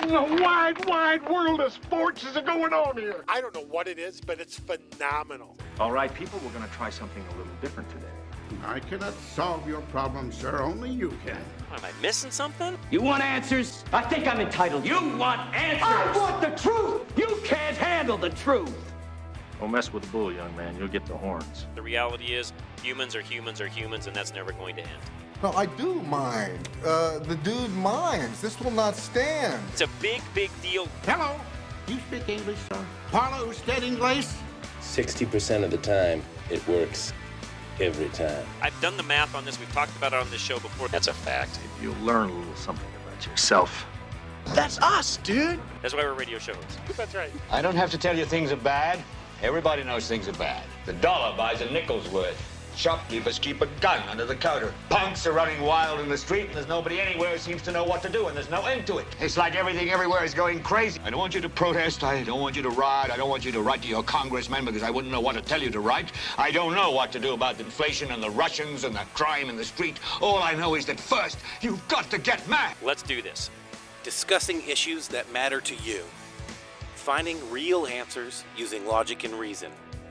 in the wide, wide world of sports is going on here? I don't know what it is, but it's phenomenal. All right, people, we're going to try something a little different today. I cannot solve your problem, sir. Only you can. Am I missing something? You want answers? I think I'm entitled. You want answers? I want the truth! You can't handle the truth! Don't mess with the bull, young man. You'll get the horns. The reality is, humans are humans are humans, and that's never going to end. No, I do mind. The dude minds. This will not stand. It's a big, big deal. Hello. You speak English, sir? Parlo usted inglés? 60% of the time, it works. Every time. I've done the math on this. We've talked about it on this show before. That's a fact. You'll learn a little something about yourself. That's us, dude. That's why we're radio shows. That's right. I don't have to tell you things are bad. Everybody knows things are bad. The dollar buys a nickel's worth. Shopkeepers keep a gun under the counter. Punks are running wild in the street, and there's nobody anywhere who seems to know what to do, and there's no end to it. It's like everything everywhere is going crazy. I don't want you to protest. I don't want you to riot. I don't want you to write to your congressman because I wouldn't know what to tell you to write. I don't know what to do about inflation and the Russians and the crime in the street. All I know is that first, you've got to get mad. Let's do this. Discussing issues that matter to you. Finding real answers using logic and reason.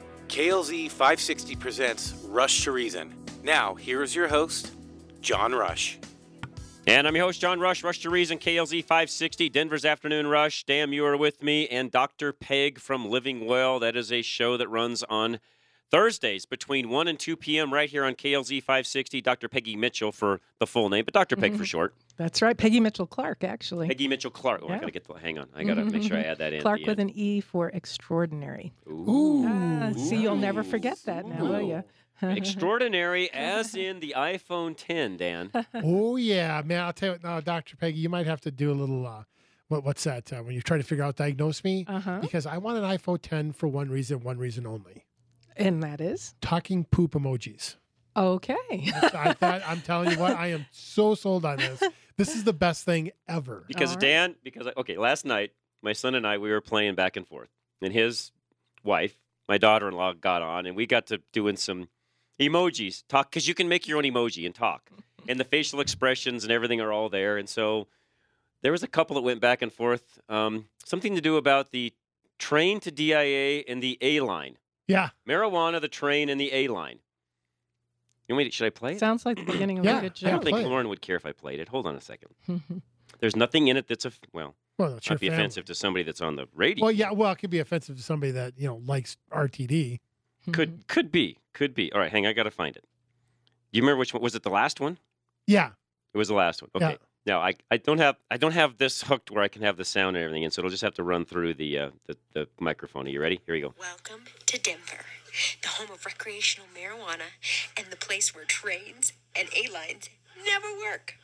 KLZ 560 presents Rush to Reason. Now, here is your host, John Rush. And I'm your host, John Rush, Rush to Reason, KLZ 560, Denver's Afternoon Rush. Damn, you are with me, and Dr. Peg from Living Well. That is a show that runs on Thursdays between 1 and 2 p.m. right here on KLZ 560. Dr. Peggy Mitchell for the full name, but Dr. Peg for short. That's right. Peggy Mitchell Clark, actually. Peggy Mitchell Clark. Oh, yeah. I got to get the, hang on. I got to make sure I add that in. Clark with an E for extraordinary. Ooh. See, you'll never forget that now, will you? Extraordinary as in the iPhone 10, Dan. Oh, yeah, man. I'll tell you what, now, Dr. Peggy, you might have to do a little, what's that, when you're trying to figure out diagnose me? Because I want an iPhone 10 for one reason only. And that is? Talking poop emojis. Okay. I'm telling you what, I am so sold on this. This is the best thing ever. Because Dan, last night, my son and I, we were playing back and forth. And his wife, my daughter-in-law, got on, and we got to doing some emojis. Talk, because you can make your own emoji and talk. And the facial expressions and everything are all there. And so there was a couple that went back and forth. Something to do about the train to DIA and the A line. Yeah. Marijuana, the train, and the A line. Should I play it? Sounds like the beginning of a good joke. I don't think Lauren would care if I played it. Hold on a second. There's nothing in it that's might be offensive to somebody that's on the radio. Well, yeah. Well, it could be offensive to somebody that likes RTD. Could be. All right, hang on. I got to find it. Do you remember which one? Was it the last one? Yeah. It was the last one. Okay. Yeah. Now I don't have this hooked where I can have the sound and everything, and so it'll just have to run through the microphone. Are you ready? Here we go. Welcome to Denver, the home of recreational marijuana and the place where trains and A-lines never work.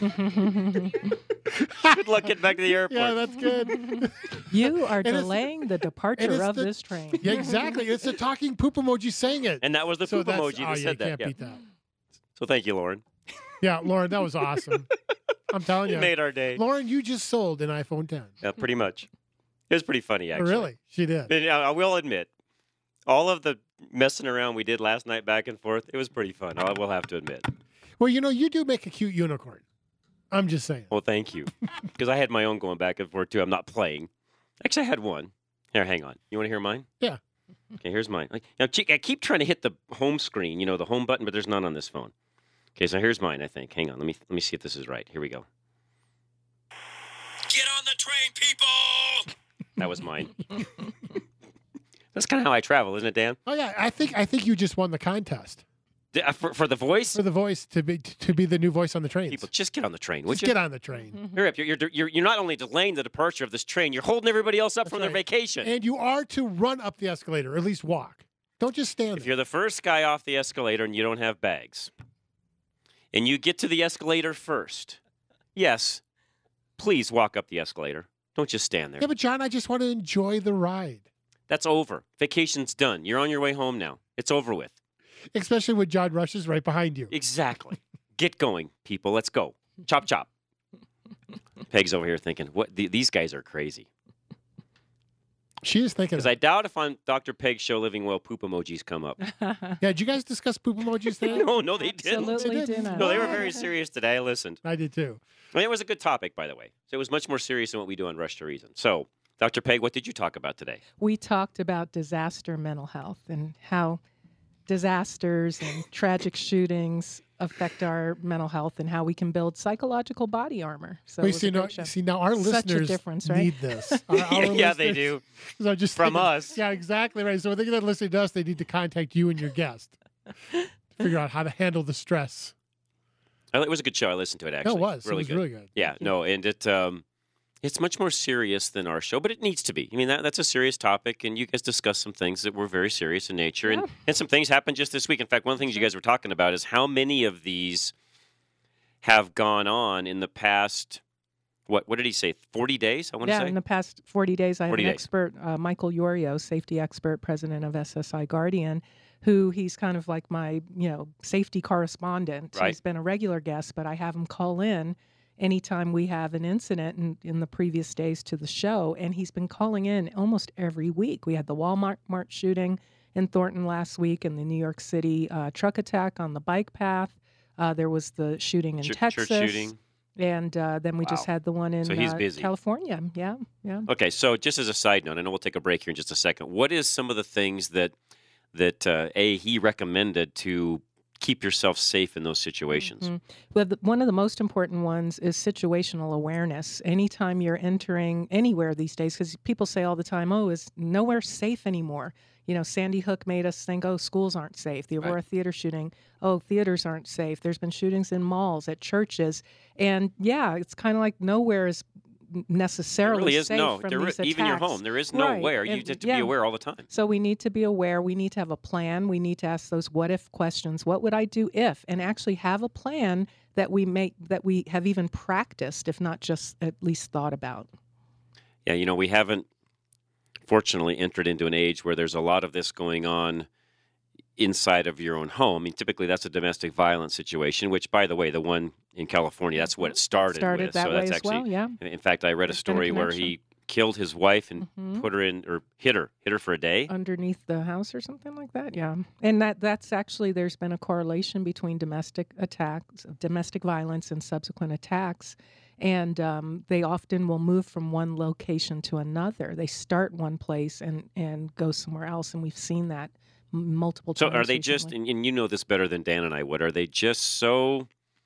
Good luck getting back to the airport. Yeah, that's good. You are delaying the departure of this train. Yeah, exactly. It's a talking poop emoji saying it. And that was the poop emoji that said that. You can't beat that. So thank you, Lauren. Yeah, Lauren, that was awesome. I'm telling you. It made our day. Lauren, you just sold an iPhone 10. Yeah, pretty much. It was pretty funny, actually. Really? She did. And I will admit, all of the messing around we did last night back and forth, it was pretty fun. I will have to admit. Well, you do make a cute unicorn. I'm just saying. Well, thank you. Because I had my own going back and forth, too. I'm not playing. Actually, I had one. Here, hang on. You want to hear mine? Yeah. Okay, here's mine. Now, I keep trying to hit the home screen, the home button, but there's none on this phone. Okay, so here's mine, I think. Hang on. Let me see if this is right. Here we go. Get on the train, people! That was mine. That's kind of how I travel, isn't it, Dan? Oh, yeah. I think you just won the contest. For the voice? For the voice to be the new voice on the train. People, just get on the train, would just you? Get on the train. Hurry up. You're not only delaying the departure of this train, you're holding everybody else up from their vacation. And you are to run up the escalator, or at least walk. Don't just stand there. If you're the first guy off the escalator and you don't have bags, and you get to the escalator first, yes, please walk up the escalator. Don't just stand there. Yeah, but John, I just want to enjoy the ride. That's over. Vacation's done. You're on your way home now. It's over with. Especially when John Rush is right behind you. Exactly. Get going, people. Let's go. Chop, chop. Peg's over here thinking, "What? These guys are crazy." She is thinking. Because I doubt if on Dr. Peg's show Living Well, poop emojis come up. Yeah, did you guys discuss poop emojis today? No, they didn't. Absolutely didn't. No, they were very serious today. I listened. I did too. I mean, it was a good topic, by the way. So it was much more serious than what we do on Rush to Reason. So, Dr. Peg, what did you talk about today? We talked about disaster mental health and how disasters and tragic shootings affect our mental health and how we can build psychological body armor. So Well, now our Such listeners a difference, right? need this. Our Yeah, they listeners- do. So just From thinking- us. Yeah, exactly right. So when they're listening to us, they need to contact you and your guest to figure out how to handle the stress. It was a good show. I listened to it, actually. it was. Really It was good. really good. Yeah, no, and it's much more serious than our show, but it needs to be. I mean, that's a serious topic, and you guys discussed some things that were very serious in nature, and some things happened just this week. In fact, one of the things you guys were talking about is how many of these have gone on in the past, what did he say, 40 days, I want to say? in the past 40 days, I have 40 an days. expert, Michael Yorio, safety expert, president of SSI Guardian, who he's kind of like my, safety correspondent. Right. He's been a regular guest, but I have him call in anytime we have an incident in the previous days to the show, and he's been calling in almost every week. We had the Walmart shooting in Thornton last week, and the New York City truck attack on the bike path. There was the shooting in Texas. Church shooting. And then we just had the one in So he's busy. California. Yeah. Okay, so just as a side note, I know we'll take a break here in just a second. What is some of the things that he recommended to keep yourself safe in those situations? Mm-hmm. Well, one of the most important ones is situational awareness. Anytime you're entering anywhere these days, because people say all the time, is nowhere safe anymore. Sandy Hook made us think, schools aren't safe. The Aurora Theater shooting, theaters aren't safe. There's been shootings in malls, at churches. And, it's kind of like nowhere is necessarily There really is safe from these attacks. even your home. There is nowhere. You have to be aware all the time. So we need to be aware. We need to have a plan. We need to ask those what-if questions. What would I do if? And actually have a plan that we have even practiced, if not just at least thought about. Yeah, we haven't, fortunately, entered into an age where there's a lot of this going on inside of your own home. I mean, typically that's a domestic violence situation, which, by the way, the one in California, that's what it started with. That so way that's as actually, well, yeah. In fact, I read a story where he killed his wife and put her in, or hit her for a day. Underneath the house or something like that, yeah. And that's actually, there's been a correlation between domestic violence and subsequent attacks. And they often will move from one location to another. They start one place and go somewhere else, and we've seen that multiple times. So are they recently. just, and you know this better than Dan and I would, are they just so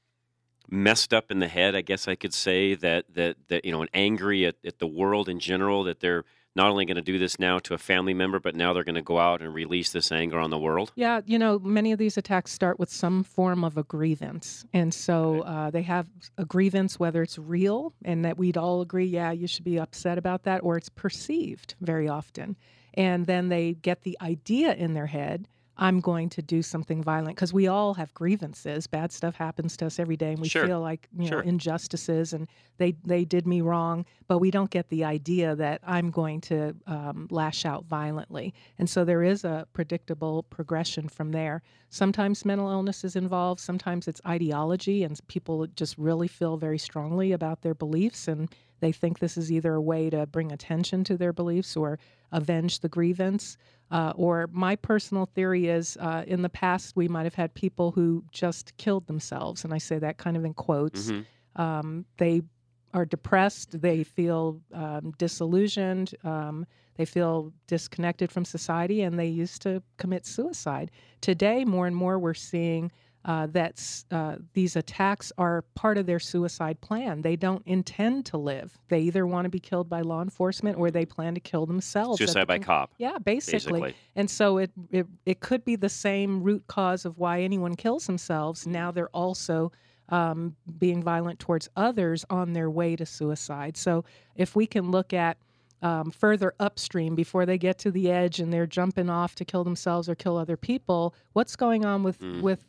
messed up in the head, I guess I could say, that and angry at the world in general, that they're not only going to do this now to a family member, but now they're going to go out and release this anger on the world? Yeah, many of these attacks start with some form of a grievance. And so they have a grievance, whether it's real and that we'd all agree, you should be upset about that, or it's perceived very often. And then they get the idea in their head, I'm going to do something violent, because we all have grievances. Bad stuff happens to us every day, and we feel like injustices, and they did me wrong, but we don't get the idea that I'm going to lash out violently. And so there is a predictable progression from there. Sometimes mental illness is involved. Sometimes it's ideology, and people just really feel very strongly about their beliefs, and they think this is either a way to bring attention to their beliefs or avenge the grievance. Or my personal theory is in the past, we might have had people who just killed themselves. And I say that kind of in quotes. Mm-hmm. They are depressed. They feel disillusioned. They feel disconnected from society, and they used to commit suicide. Today, more and more, we're seeing that these attacks are part of their suicide plan. They don't intend to live. They either want to be killed by law enforcement or they plan to kill themselves. Suicide by cop. Yeah, basically. And so it could be the same root cause of why anyone kills themselves. Now they're also being violent towards others on their way to suicide. So if we can look at further upstream before they get to the edge and they're jumping off to kill themselves or kill other people, what's going on with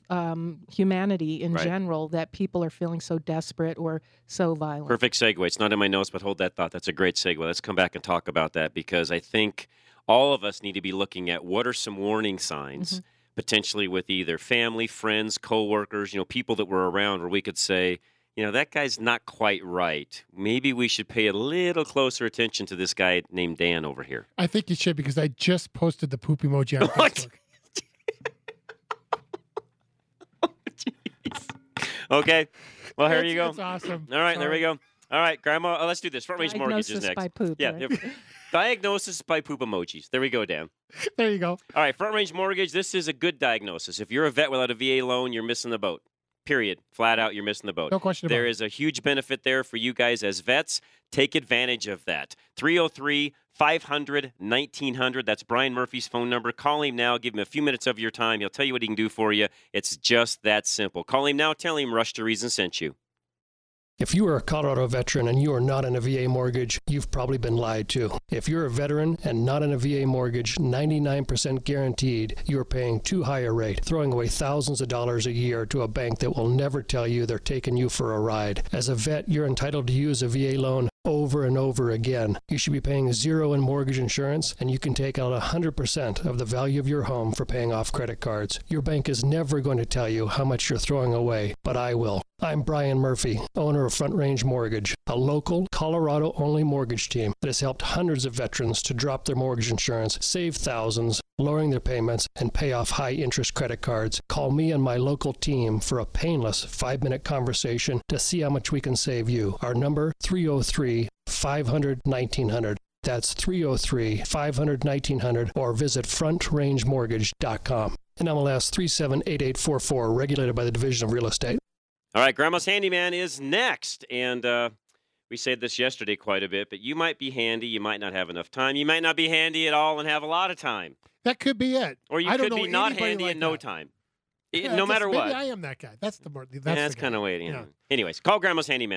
humanity in general that people are feeling so desperate or so violent? Perfect segue. It's not in my notes, but hold that thought. That's a great segue. Let's come back and talk about that, because I think all of us need to be looking at what are some warning signs, potentially with either family, friends, coworkers, people that were around, where we could say, that guy's not quite right. Maybe we should pay a little closer attention to this guy named Dan over here. I think you should, because I just posted the poop emoji on Facebook. Okay. Well, here you go. That's awesome. All right, there we go. All right, Grandma, let's do this. Front Range Mortgage is next. By poop, yeah. right? Diagnosis by poop emojis. There we go, Dan. There you go. All right, Front Range Mortgage, this is a good diagnosis. If you're a vet without a VA loan, you're missing the boat. Period. Flat out, you're missing the boat. No question about it. There is a huge benefit there for you guys as vets. Take advantage of that. 303-500-1900. That's Brian Murphy's phone number. Call him now. Give him a few minutes of your time. He'll tell you what he can do for you. It's just that simple. Call him now. Tell him Rush to Reason sent you. If you are a Colorado veteran and you are not in a VA mortgage, you've probably been lied to. If you're a veteran and not in a VA mortgage, 99% guaranteed, you are paying too high a rate, throwing away thousands of dollars a year to a bank that will never tell you they're taking you for a ride. As a vet, you're entitled to use a VA loan over and over again. You should be paying zero in mortgage insurance, and you can take out 100% of the value of your home for paying off credit cards. Your bank is never going to tell you how much you're throwing away, but I will. I'm Brian Murphy, owner of Front Range Mortgage, a local, Colorado-only mortgage team that has helped hundreds of veterans to drop their mortgage insurance, save thousands, lowering their payments, and pay off high-interest credit cards. Call me and my local team for a painless 5-minute conversation to see how much we can save you. Our number, 303-500-1900. That's 303-500-1900, or visit frontrangemortgage.com. NMLS 378844, regulated by the Division of Real Estate. All right, Grandma's Handyman is next. And we said this yesterday quite a bit, but you might be handy. You might not have enough time. You might not be handy at all and have a lot of time. That could be it. Or you could be not handy and no time. Yeah, no matter what. Maybe I am that guy. That's kind of way. Yeah. Anyways, call Grandma's Handyman,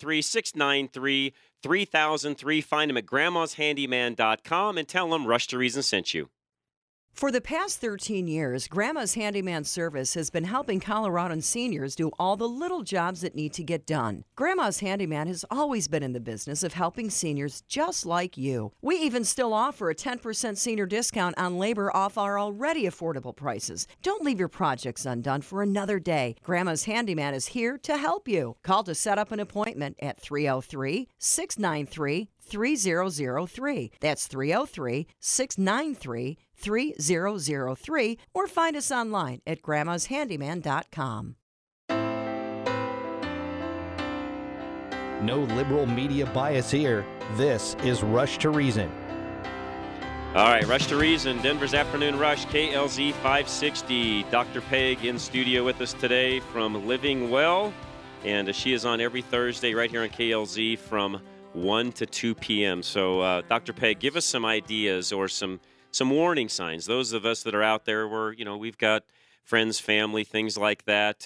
303-693-3003. Find him at grandmashandyman.com and tell him Rush to Reason sent you. For the past 13 years, Grandma's Handyman Service has been helping Coloradan seniors do all the little jobs that need to get done. Grandma's Handyman has always been in the business of helping seniors just like you. We even still offer a 10% senior discount on labor off our already affordable prices. Don't leave your projects undone for another day. Grandma's Handyman is here to help you. Call to set up an appointment at 303-693-3003. That's 303-693-3003, or find us online at grandmashandyman.com. No liberal media bias here. This is Rush to Reason. All right, Rush to Reason, Denver's Afternoon Rush, KLZ 560. Dr. Peg in studio with us today from Living Well, and she is on every Thursday right here on KLZ from 1 to 2 p.m. So, Dr. Peg, give us some ideas or some warning signs. Those of us that are out there where, we've got friends, family, things like that.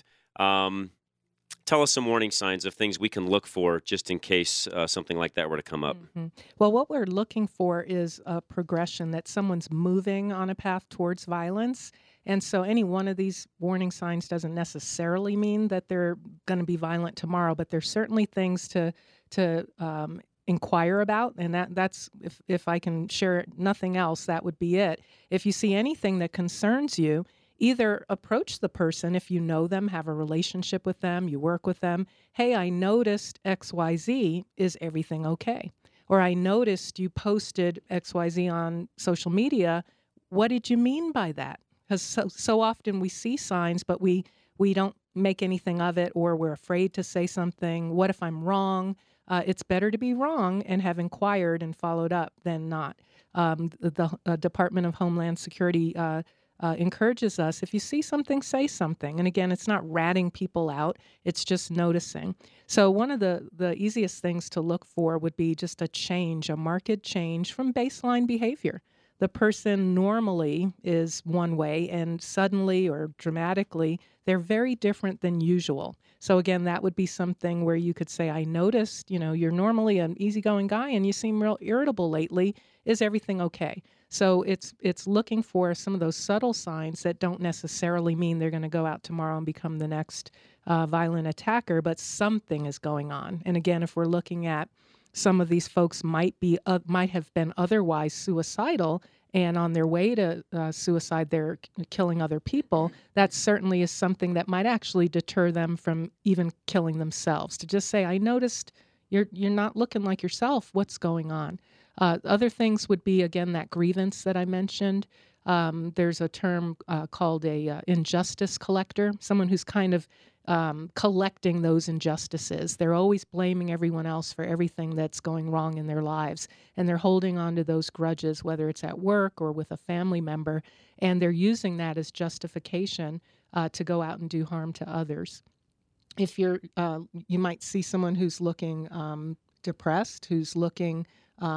Tell us some warning signs of things we can look for just in case something like that were to come up. Mm-hmm. Well, what we're looking for is a progression that someone's moving on a path towards violence. And so any one of these warning signs doesn't necessarily mean that they're going to be violent tomorrow, but there's certainly things to inquire about, and that's if I can share nothing else, that would be it. If you see anything that concerns you, either approach the person if you know them, have a relationship with them, you work with them. Hey, I noticed XYZ. Is everything okay? Or I noticed you posted XYZ on social media. What did you mean by that? Because so often we see signs, but we don't make anything of it, or we're afraid to say something. What if I'm wrong? It's better to be wrong and have inquired and followed up than not. The Department of Homeland Security encourages us, if you see something, say something. And again, it's not ratting people out, it's just noticing. So one of the easiest things to look for would be just a marked change from baseline behavior. The person normally is one way, and suddenly or dramatically, they're very different than usual. So again, that would be something where you could say, I noticed, you're normally an easygoing guy and you seem real irritable lately. Is everything okay? So it's looking for some of those subtle signs that don't necessarily mean they're going to go out tomorrow and become the next violent attacker, but something is going on. And again, if we're looking at some of these folks might have been otherwise suicidal and on their way to suicide, they're killing other people, that certainly is something that might actually deter them from even killing themselves. To just say, I noticed you're not looking like yourself. What's going on? Other things would be, again, that grievance that I mentioned. There's a term called a injustice collector, someone who's kind of collecting those injustices. They're always blaming everyone else for everything that's going wrong in their lives, and they're holding on to those grudges, whether it's at work or with a family member, and they're using that as justification to go out and do harm to others. If you might see someone who's looking depressed, who's looking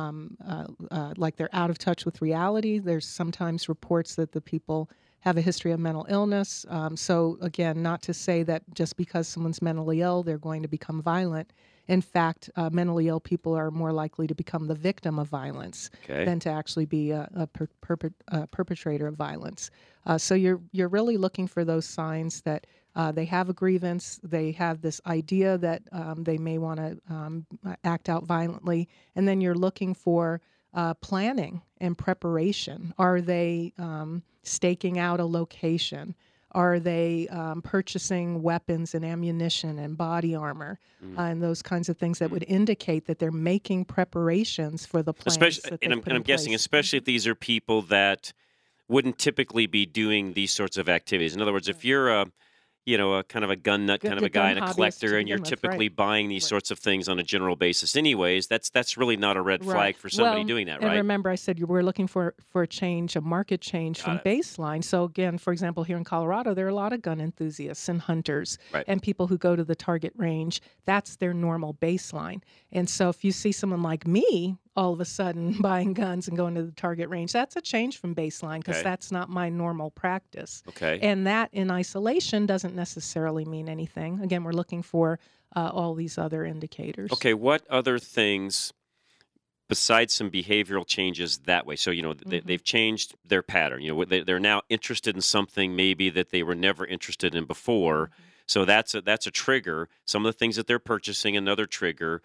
like they're out of touch with reality. There's sometimes reports that the people have a history of mental illness. So again, not to say that just because someone's mentally ill, they're going to become violent. In fact, mentally ill people are more likely to become the victim of violence than to actually be a perpetrator of violence. So you're really looking for those signs that they have a grievance, they have this idea that they may want to act out violently, and then you're looking for planning and preparation. Are they staking out a location? Are they purchasing weapons and ammunition and body armor and those kinds of things that would indicate that they're making preparations for the plans? Especially, and I'm guessing, especially if these are people that wouldn't typically be doing these sorts of activities. In other words, if you're a kind of a gun nut kind of a guy and a collector, and you're typically buying these sorts of things on a general basis anyways, that's really not a red flag for somebody doing that, right? And remember, I said we're looking for a change, a market change from baseline. So again, for example, here in Colorado, there are a lot of gun enthusiasts and hunters and people who go to the target range. That's their normal baseline. And so if you see someone like me all of a sudden buying guns and going to the target range, that's a change from baseline because that's not my normal practice. And that in isolation doesn't necessarily mean anything. Again, we're looking for all these other indicators. Okay, what other things besides some behavioral changes that way? So, they've changed their pattern. They're now interested in something maybe that they were never interested in before. So that's a trigger. Some of the things that they're purchasing, another trigger.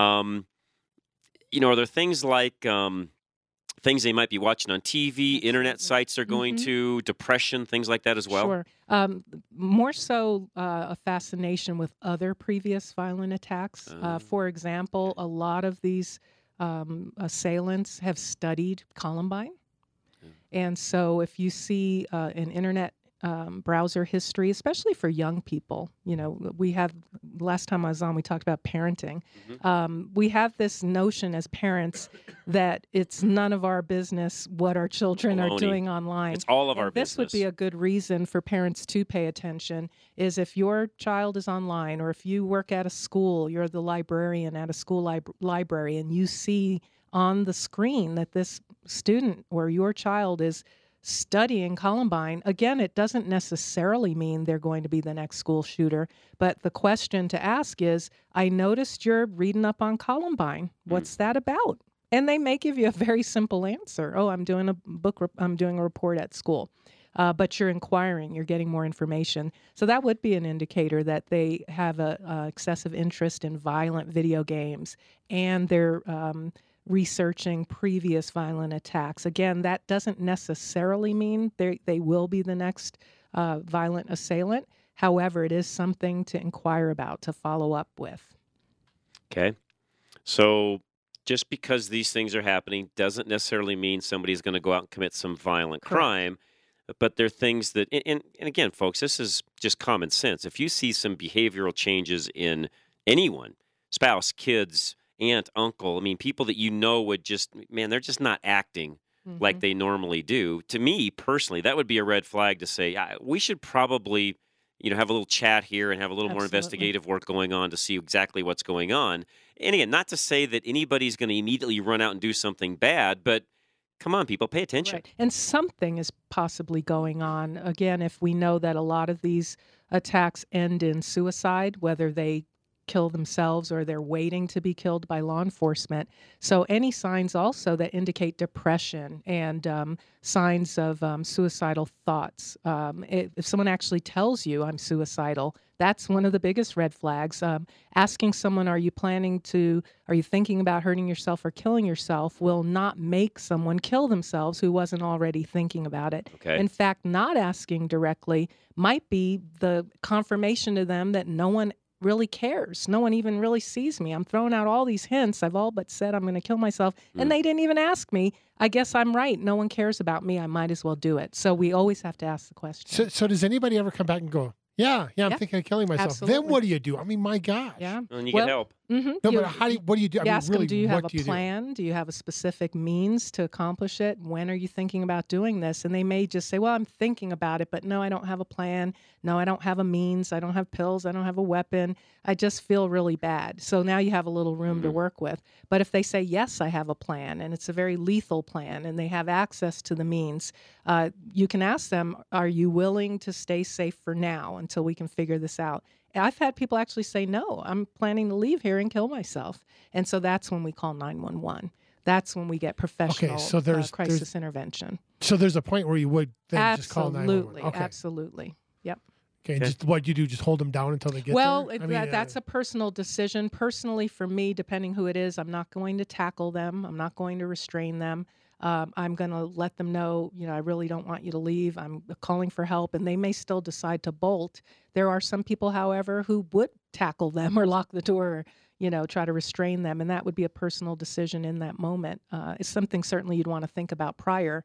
Are there things like things they might be watching on TV, internet sites they're going to, depression, things like that as well? Sure. More so a fascination with other previous violent attacks. For example, a lot of these assailants have studied Columbine. And so if you see an internet browser history, especially for young people. We have, last time I was on, we talked about parenting. We have this notion as parents that it's none of our business what our children are doing online. It's all of our business. This would be a good reason for parents to pay attention, is if your child is online, or if you work at a school, you're the librarian at a school library, and you see on the screen that this student or your child is studying Columbine. Again, it doesn't necessarily mean they're going to be the next school shooter, but the question to ask is, I noticed you're reading up on Columbine. What's that about? And they may give you a very simple answer. Oh, I'm doing I'm doing a report at school. But you're inquiring, you're getting more information. So that would be an indicator that they have a excessive interest in violent video games, and they're researching previous violent attacks. Again, that doesn't necessarily mean they will be the next violent assailant. However, it is something to inquire about, to follow up with. Okay. So just because these things are happening doesn't necessarily mean somebody's going to go out and commit some violent crime. But they're things that, and again, folks, this is just common sense. If you see some behavioral changes in anyone, spouse, kids, aunt, uncle, people that would just, they're just not acting like they normally do. To me, personally, that would be a red flag to say, we should probably, have a little chat here and have a little more investigative work going on to see exactly what's going on. And again, not to say that anybody's going to immediately run out and do something bad, but come on, people, pay attention. Right. And something is possibly going on. Again, if we know that a lot of these attacks end in suicide, whether they kill themselves or they're waiting to be killed by law enforcement. So any signs also that indicate depression and signs of suicidal thoughts. If someone actually tells you I'm suicidal, That's one of the biggest red flags. Asking someone, are you thinking about hurting yourself or killing yourself, will not make someone kill themselves who wasn't already thinking about it. Okay. In fact, not asking directly might be the confirmation to them that no one really cares. No one even really sees me. I'm throwing out all these hints. I've all but said I'm going to kill myself, and they didn't even ask me. I guess I'm right. No one cares about me. I might as well do it. So we always have to ask the question. So does anybody ever come back and go, I'm thinking of killing myself. Absolutely. Then what do you do? I mean, my gosh. Yeah. And you get help. Mm-hmm. No, but what do you do? I mean, ask really, them, do you have what a do plan? Do you have a specific means to accomplish it? When are you thinking about doing this? And they may just say, well, I'm thinking about it, but no, I don't have a plan. No, I don't have a means. I don't have pills. I don't have a weapon. I just feel really bad. So now you have a little room to work with. But if they say, yes, I have a plan, and it's a very lethal plan, and they have access to the means, you can ask them, are you willing to stay safe for now until we can figure this out? I've had people actually say, no, I'm planning to leave here and kill myself. And so that's when we call 911. That's when we get professional crisis intervention. So there's a point where you would then just call 911. Absolutely. Yep. Okay. Just what you do, just hold them down until they get there? That's a personal decision. Personally, for me, depending who it is, I'm not going to tackle them. I'm not going to restrain them. I'm going to let them know, I really don't want you to leave. I'm calling for help, and they may still decide to bolt. There are some people, however, who would tackle them or lock the door, or, try to restrain them, and that would be a personal decision in that moment. It's something certainly you'd want to think about prior,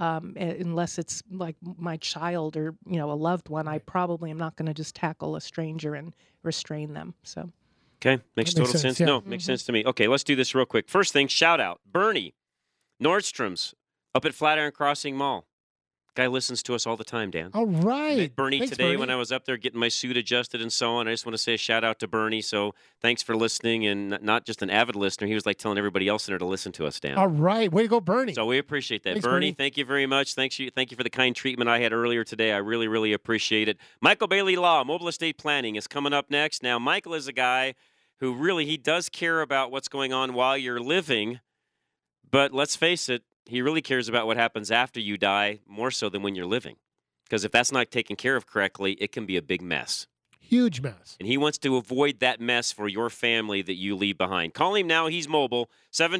unless it's like my child or, a loved one. I probably am not going to just tackle a stranger and restrain them. So. Okay, makes total sense. Yeah. No, makes sense to me. Okay, let's do this real quick. First thing, shout out, Bernie. Nordstrom's up at Flatiron Crossing Mall. Guy listens to us all the time, Dan. All right. Met Bernie Thanks, today Bernie. when I was up there getting my suit adjusted and so on. I just want to say a shout out to Bernie. So thanks for listening, and not just an avid listener. He was like telling everybody else in there to listen to us, Dan. All right. Way to go, Bernie. So we appreciate that. Thanks, Bernie, Bernie. thank you very much. Thank you for the kind treatment I had earlier today. I really, really appreciate it. Michael Bailey Law, Mobile Estate Planning, is coming up next. Now, Michael is a guy who really, he does care about what's going on while you're living, but let's face it, he really cares about what happens after you die more so than when you're living. Because if that's not taken care of correctly, it can be a big mess. Huge mess. And he wants to avoid that mess for your family that you leave behind. Call him now. He's mobile.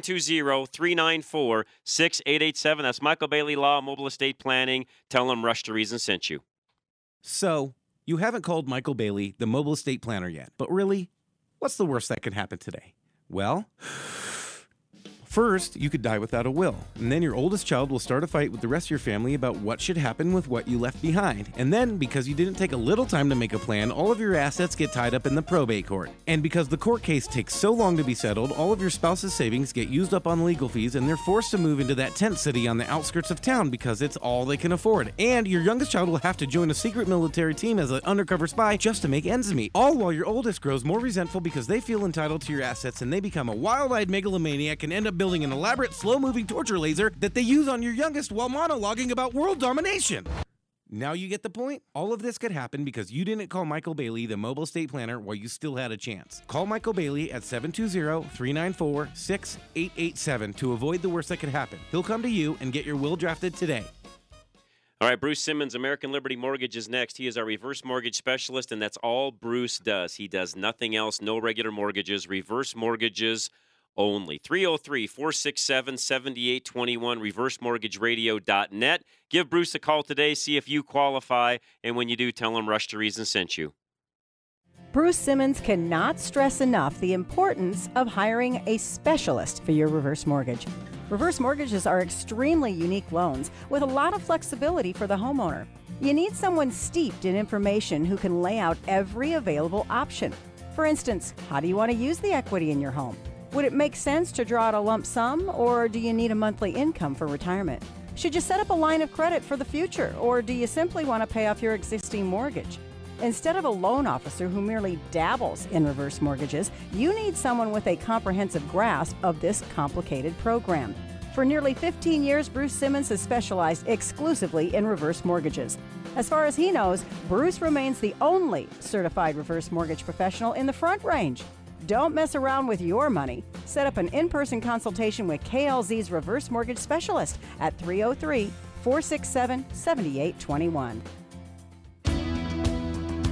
720-394-6887. That's Michael Bailey Law, Mobile Estate Planning. Tell him Rush to Reason sent you. So, you haven't called Michael Bailey, the mobile estate planner yet. But really, what's the worst that could happen today? Well, first, you could die without a will, and then your oldest child will start a fight with the rest of your family about what should happen with what you left behind. And then, because you didn't take a little time to make a plan, all of your assets get tied up in the probate court. And because the court case takes so long to be settled, all of your spouse's savings get used up on legal fees, and they're forced to move into that tent city on the outskirts of town because it's all they can afford. And your youngest child will have to join a secret military team as an undercover spy just to make ends meet. All while your oldest grows more resentful because they feel entitled to your assets, and they become a wild-eyed megalomaniac and end up building an elaborate, slow-moving torture laser that they use on your youngest while monologuing about world domination. Now you get the point? All of this could happen because you didn't call Michael Bailey, the mobile estate planner, while you still had a chance. Call Michael Bailey at 720-394-6887 to avoid the worst that could happen. He'll come to you and get your will drafted today. All right, Bruce Simmons, American Liberty Mortgage is next. He is our reverse mortgage specialist, and that's all Bruce does. He does nothing else, no regular mortgages, reverse mortgages only. 303-467-7821, reversemortgageradio.net. Give Bruce a call today, see if you qualify, and when you do, tell him Rush to Reason sent you. Bruce Simmons cannot stress enough the importance of hiring a specialist for your reverse mortgage. Reverse mortgages are extremely unique loans with a lot of flexibility for the homeowner. You need someone steeped in information who can lay out every available option. For instance, how do you want to use the equity in your home? Would it make sense to draw out a lump sum, or do you need a monthly income for retirement? Should you set up a line of credit for the future, or do you simply want to pay off your existing mortgage? Instead of a loan officer who merely dabbles in reverse mortgages, you need someone with a comprehensive grasp of this complicated program. For nearly 15 years, Bruce Simmons has specialized exclusively in reverse mortgages. As far as he knows, Bruce remains the only certified reverse mortgage professional in the Front Range. Don't mess around with your money. Set up an in-person consultation with KLZ's reverse mortgage specialist at 303-467-7821.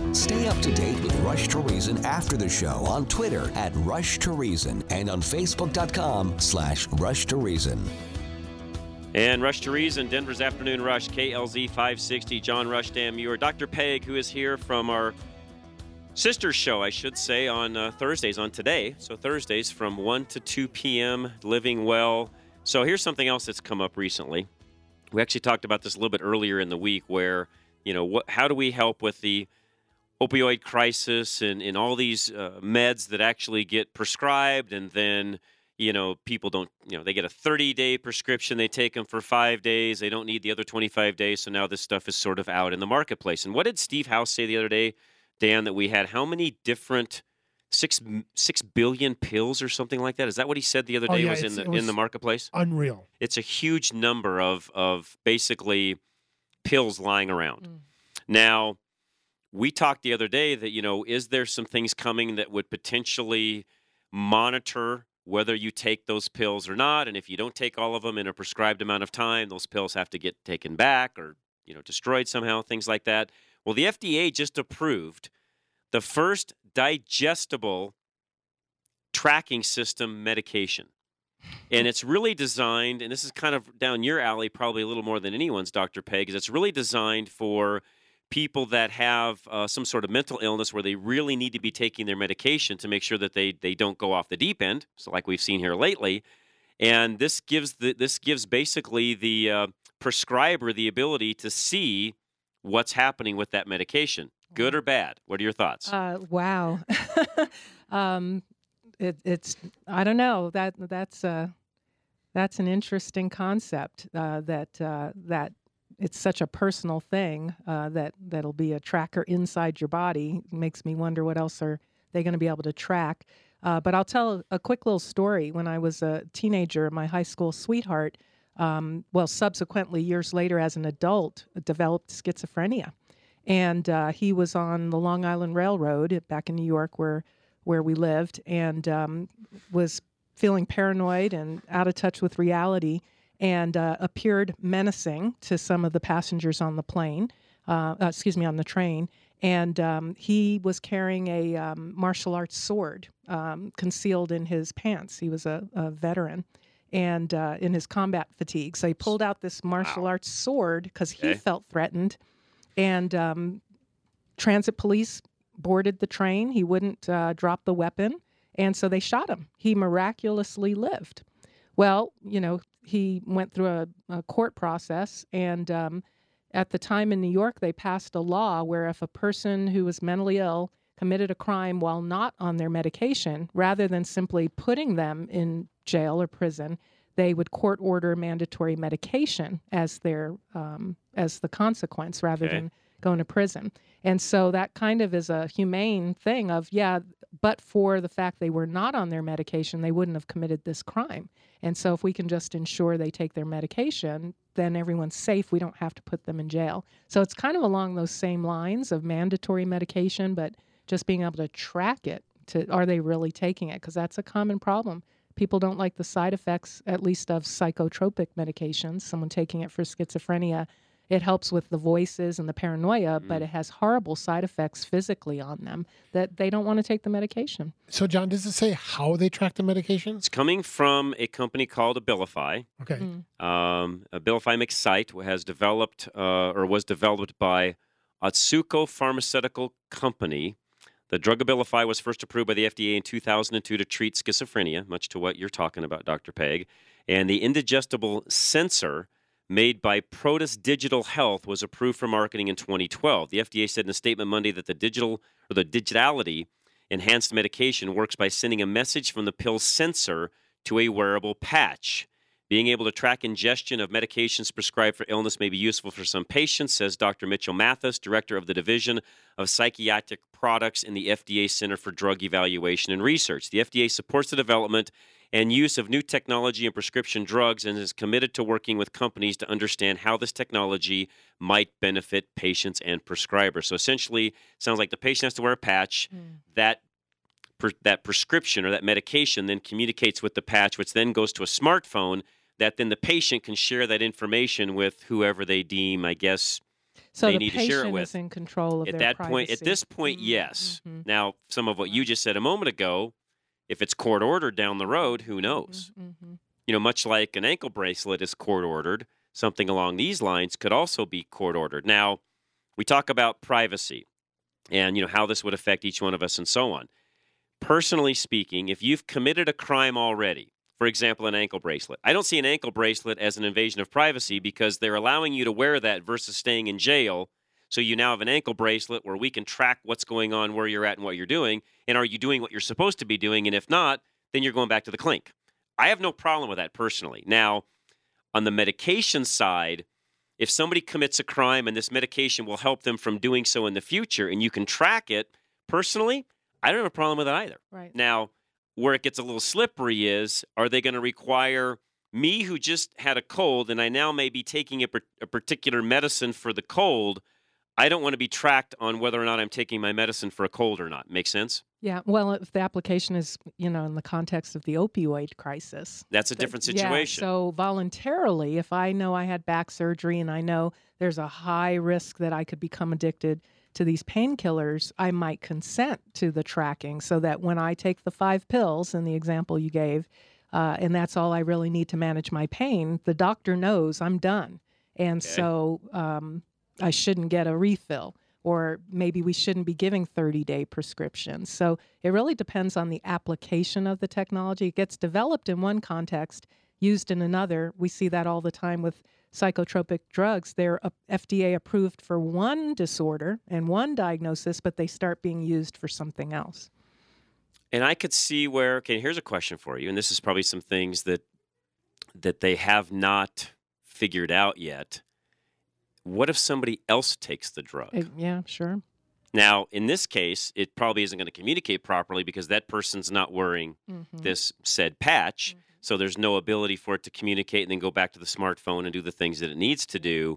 Stay up to date with Rush to Reason after the show on Twitter at Rush to Reason and on Facebook.com/Rush to Reason. And Rush to Reason, Denver's Afternoon Rush, KLZ 560, John Rush, Dan Muir, Dr. Peg, who is here from our sister show, I should say, on Thursdays, on today. So Thursdays from 1 to 2 p.m., Living Well. So here's something else that's come up recently. We actually talked about this a little bit earlier in the week where, how do we help with the opioid crisis and all these meds that actually get prescribed and then people don't, they get a 30-day prescription. They take them for 5 days. They don't need the other 25 days. So now this stuff is sort of out in the marketplace. And what did Steve House say the other day, Dan, that we had how many different 6 billion pills or something like that? Is that what he said the other day was in the marketplace? Unreal. It's a huge number of basically pills lying around. Now, we talked the other day that, is there some things coming that would potentially monitor whether you take those pills or not, and if you don't take all of them in a prescribed amount of time, those pills have to get taken back or, destroyed somehow, things like that. Well, the FDA just approved the first digestible tracking system medication. And it's really designed, and this is kind of down your alley probably a little more than anyone's, Dr. Peg, is it's really designed for people that have some sort of mental illness where they really need to be taking their medication to make sure that they don't go off the deep end, so like we've seen here lately. And this gives basically the prescriber the ability to see what's happening with that medication, good or bad. What are your thoughts? Wow. It's I don't know, that's an interesting concept that it's such a personal thing that'll be a tracker inside your body. It makes me wonder what else are they going to be able to track. But I'll tell a quick little story. When I was a teenager, my high school sweetheart, subsequently years later as an adult, developed schizophrenia. And he was on the Long Island Railroad back in New York where we lived, and was feeling paranoid and out of touch with reality, and appeared menacing to some of the passengers on the on the train. And he was carrying a martial arts sword concealed in his pants. He was a veteran, and in his combat fatigue. So he pulled out this martial arts sword because he felt threatened. And transit police boarded the train. He wouldn't drop the weapon, and so they shot him. He miraculously lived. Well, he went through a court process, and at the time in New York, they passed a law where if a person who was mentally ill committed a crime while not on their medication, rather than simply putting them in jail or prison, they would court order mandatory medication as the consequence rather than going to prison. And so that kind of is a humane thing of, but for the fact they were not on their medication, they wouldn't have committed this crime. And so if we can just ensure they take their medication, then everyone's safe. We don't have to put them in jail. So it's kind of along those same lines of mandatory medication, but just being able to track it are they really taking it? Because that's a common problem. People don't like the side effects, at least of psychotropic medications. Someone taking it for schizophrenia, it helps with the voices and the paranoia, but it has horrible side effects physically on them that they don't want to take the medication. So, John, does it say how they track the medication? It's coming from a company called Abilify. Okay. Abilify McSite has developed or was developed by Otsuka Pharmaceutical Company. The drug Abilify was first approved by the FDA in 2002 to treat schizophrenia, much to what you're talking about, Dr. Peg. And the indigestible sensor made by Protus Digital Health was approved for marketing in 2012. The FDA said in a statement Monday that the digitality enhanced medication works by sending a message from the pill sensor to a wearable patch. Being able to track ingestion of medications prescribed for illness may be useful for some patients, says Dr. Mitchell Mathis, director of the Division of Psychiatric Products in the FDA Center for Drug Evaluation and Research. The FDA supports the development and use of new technology in prescription drugs and is committed to working with companies to understand how this technology might benefit patients and prescribers. So essentially, it sounds like the patient has to wear a patch. That prescription or that medication then communicates with the patch, which then goes to a smartphone that then the patient can share that information with whoever they deem, I guess, So they the need to share it patient with. is in control of At their that point, at privacy. this point, yes. Now, some of what you just said a moment ago, if it's court ordered down the road, who knows? You know, much like an ankle bracelet is court ordered, something along these lines could also be court ordered. Now, we talk about privacy and, you know, how this would affect each one of us and so on. Personally speaking, if you've committed a crime already, for example, an ankle bracelet, I don't see an ankle bracelet as an invasion of privacy because they're allowing you to wear that versus staying in jail. So you now have an ankle bracelet where we can track what's going on, where you're at, and what you're doing. And are you doing what you're supposed to be doing? And if not, then you're going back to the clink. I have no problem with that personally. Now, on the medication side, if somebody commits a crime and this medication will help them from doing so in the future and you can track it, personally, I don't have a problem with it either. Right. Now, where it gets a little slippery is, are they going to require me who just had a cold and I now may be taking a particular medicine for the cold? I don't want to be tracked on whether or not I'm taking my medicine for a cold or not. Make sense? Yeah. Well, if the application is, you know, in the context of the opioid crisis. That's a different situation. Yeah, so voluntarily, if I know I had back surgery and I know there's a high risk that I could become addicted to these painkillers, I might consent to the tracking so that when I take the 5 pills in the example you gave, and that's all I really need to manage my pain, the doctor knows I'm done. And so I shouldn't get a refill, or maybe we shouldn't be giving 30-day prescriptions. So it really depends on the application of the technology. It gets developed in one context, used in another. We see that all the time with psychotropic drugs. They're FDA approved for one disorder and one diagnosis, but they start being used for something else. And I could see where, okay, here's a question for you, and this is probably some things that they have not figured out yet. What if somebody else takes the drug? Yeah, sure. Now, in this case, it probably isn't going to communicate properly because that person's not wearing this said patch. So there's no ability for it to communicate and then go back to the smartphone and do the things that it needs to do.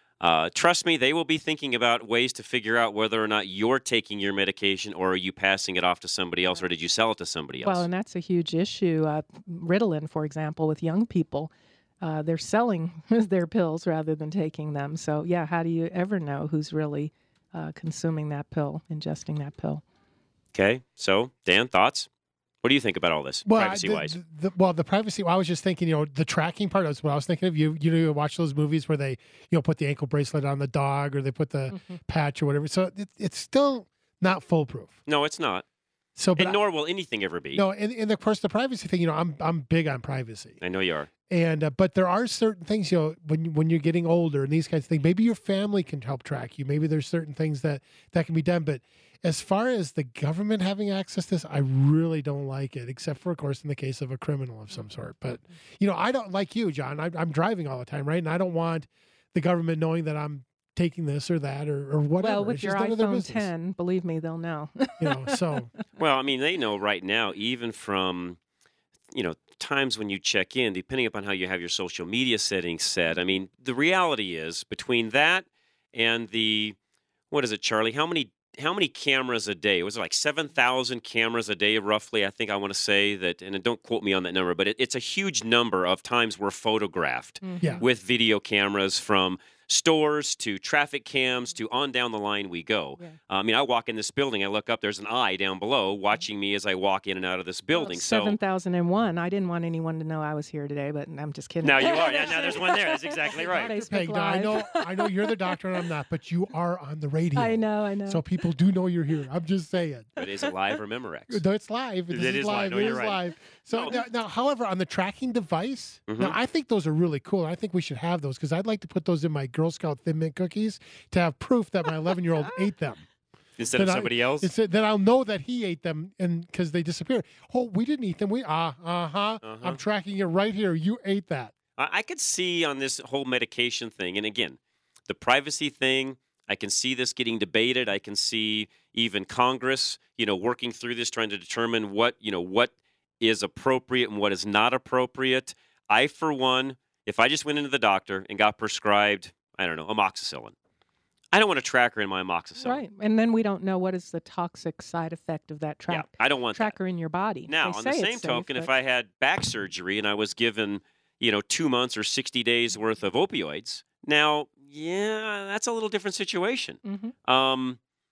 Trust me, they will be thinking about ways to figure out whether or not you're taking your medication or are you passing it off to somebody else or did you sell it to somebody else? Well, and that's a huge issue. Ritalin, for example, with young people, they're selling their pills rather than taking them. So, yeah, how do you ever know who's really consuming that pill, ingesting that pill? Okay. So, Dan, thoughts? What do you think about all this, privacy-wise? The privacy. I was just thinking, you know, the tracking part. That's what I was thinking of. You watch those movies where they, you know, put the ankle bracelet on the dog or they put the patch or whatever. So it's still not foolproof. No, it's not. So, and nor will anything ever be. No, and of course the privacy thing. You know, I'm big on privacy. I know you are. And but there are certain things, you know, when you're getting older and these kinds of things, maybe your family can help track you. Maybe there's certain things that can be done. But as far as the government having access to this, I really don't like it, except for, of course, in the case of a criminal of some sort. But, you know, I don't like you, John. I'm driving all the time, right? And I don't want the government knowing that I'm taking this or that or whatever. Well, with your iPhone 10, believe me, they'll know. You know, so. Well, I mean, they know right now, even from, you know, times when you check in, depending upon how you have your social media settings set. I mean, the reality is between that and the, what is it, Charlie? How many cameras a day? Was it like 7,000 cameras a day, roughly? I think I want to say that, and don't quote me on that number, but it's a huge number of times we're photographed with video cameras from stores to traffic cams to on down the line we go. Yeah. I mean, I walk in this building, I look up, there's an eye down below watching me as I walk in and out of this building. Well, 7,001. I didn't want anyone to know I was here today, but I'm just kidding. Now you are. Yeah, now there's one there. That's exactly right. Peg, I know you're the doctor and I'm not, but you are on the radio. I know. So people do know you're here. I'm just saying. But is it live or Memorex? No, it's live. It is live. No, you're right. Live. So now, however, on the tracking device, now I think those are really cool. I think we should have those because I'd like to put those in my Girl Scout Thin Mint cookies to have proof that my 11-year-old ate them. Instead of somebody else? Then I'll know that he ate them and because they disappeared. Oh, we didn't eat them. I'm tracking it right here. You ate that. I could see on this whole medication thing, and again, the privacy thing, I can see this getting debated. I can see even Congress, you know, working through this, trying to determine what is appropriate and what is not appropriate. I, for one, if I just went into the doctor and got prescribed, I don't know, amoxicillin, I don't want a tracker in my amoxicillin. Right. And then we don't know what is the toxic side effect of that Yeah, I don't want tracker in your body. Now, They on the say same it's safe, token, but- if I had back surgery and I was given, 2 months or 60 days worth of opioids, now, yeah, that's a little different situation. Mm-hmm.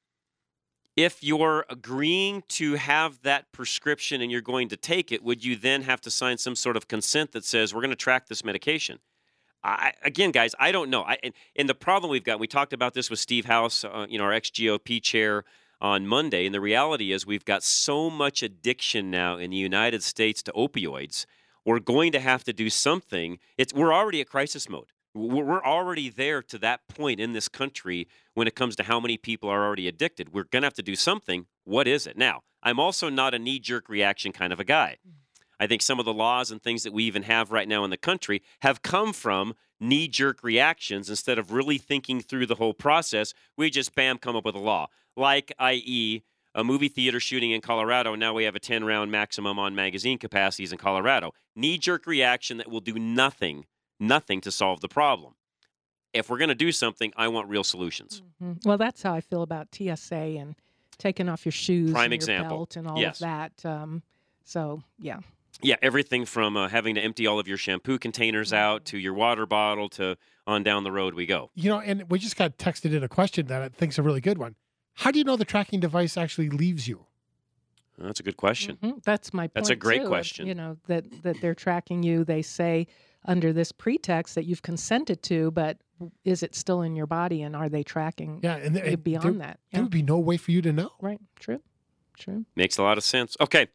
If you're agreeing to have that prescription and you're going to take it, would you then have to sign some sort of consent that says we're going to track this medication? Again, guys, I don't know. And the problem we've got, we talked about this with Steve House, our ex-GOP chair on Monday, and the reality is we've got so much addiction now in the United States to opioids. We're going to have to do something. We're already at crisis mode. We're already there to that point in this country when it comes to how many people are already addicted. We're going to have to do something. What is it? Now, I'm also not a knee-jerk reaction kind of a guy. I think some of the laws and things that we even have right now in the country have come from knee-jerk reactions instead of really thinking through the whole process. We just, bam, come up with a law. Like, i.e., a movie theater shooting in Colorado, now we have a 10-round maximum on magazine capacities in Colorado. Knee-jerk reaction that will do nothing to solve the problem. If we're going to do something, I want real solutions. Mm-hmm. Well, that's how I feel about TSA and taking off your shoes Prime and example. your belt and all of that. So, yeah. Yeah, everything from having to empty all of your shampoo containers out to your water bottle to on down the road we go. And we just got texted in a question that I think's a really good one. How do you know the tracking device actually leaves you? That's a good question. Mm-hmm. That's my point. That's a great too, question. That they're tracking you. They say under this pretext that you've consented to, but is it still in your body and are they tracking beyond that? There would be no way for you to know. Right. True. Makes a lot of sense. Okay.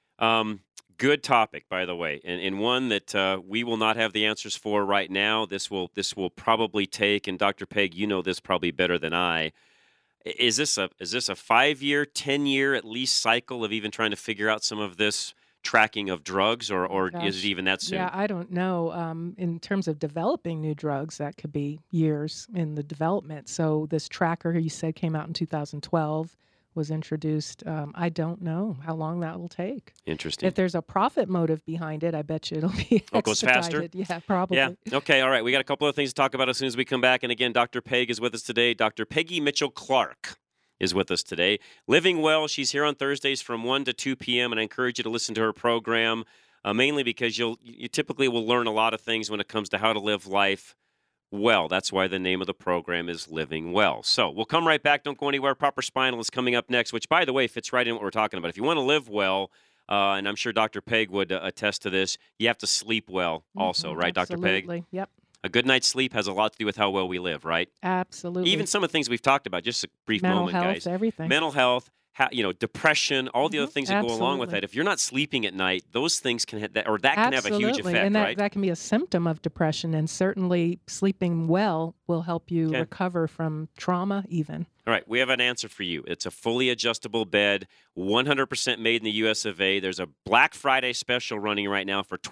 Good topic, by the way, and one that we will not have the answers for right now. This will probably take, and Dr. Peg, you know this probably better than I. Is this a 5-year, 10-year at least cycle of even trying to figure out some of this tracking of drugs, or is it even that soon? Yeah, I don't know. In terms of developing new drugs, that could be years in the development. So this tracker you said came out in 2012. Was introduced. I don't know how long that will take. Interesting. If there's a profit motive behind it, I bet you it'll be it goes faster? Yeah, probably. Yeah. Okay, all right. We got a couple of things to talk about as soon as we come back. And again, Dr. Peg is with us today. Dr. Peggy Mitchell-Clark is with us today. Living Well, she's here on Thursdays from 1 to 2 p.m., and I encourage you to listen to her program, mainly because you typically will learn a lot of things when it comes to how to live life well. That's why the name of the program is Living Well. So we'll come right back. Don't go anywhere. Proper Spinal is coming up next, which, by the way, fits right in what we're talking about. If you want to live well, and I'm sure Dr. Peg would attest to this, you have to sleep well also, right, Dr. Peg? Absolutely, yep. A good night's sleep has a lot to do with how well we live, right? Absolutely. Even some of the things we've talked about, just a brief Mental moment, health, guys. everything. Mental health, depression, all the other things that go along with that. If you're not sleeping at night, those things can have that, or that can have a huge effect, and right? that can be a symptom of depression, and certainly sleeping well will help you recover from trauma even. All right, we have an answer for you. It's a fully adjustable bed, 100% made in the U.S. of A. There's a Black Friday special running right now for